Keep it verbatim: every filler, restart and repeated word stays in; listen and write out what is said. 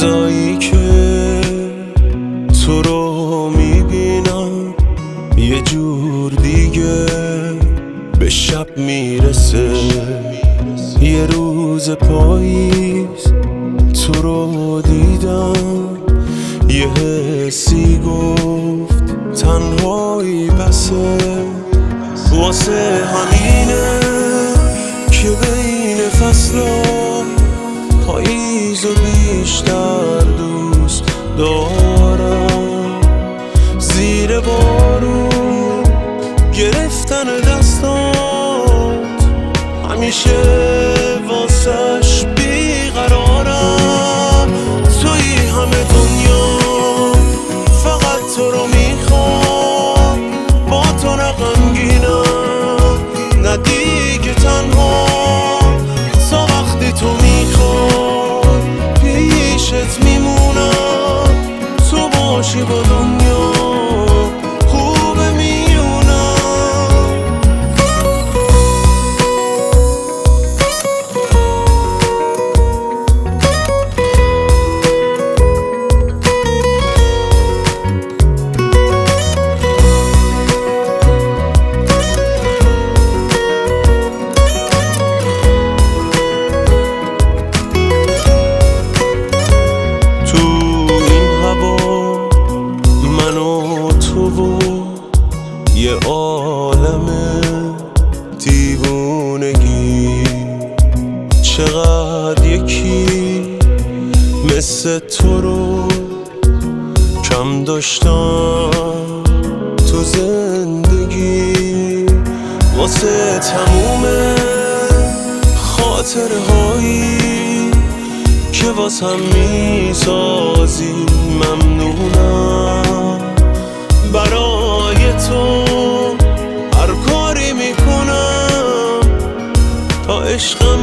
روزایی که تو رو میبینم یه جور دیگه به شب میرسه. یه روز پاییز تو رو دیدم، یه حسی گفت تنهایی بسه. واسه همینه که بین فصلا پاییز و بیشتر دوست دارم. زیر بارون گرفتن دستات همیشه واسش بیقرارم. توی همه دنیا فقط تو رو میخوام، با تو نه غمگینم نه دیگه تنها. تا وقتی تو میخوای پیشت میمونم، تو باشی با دنیا خوبه میونم. یه عالم دیوونگی، چقدر یکی مثل تو رو کم داشتم تو زندگی. واسه تموم خاطره هایی که واسم میسازی ممنونم. برای تو هر کاری میکنم تا عشقم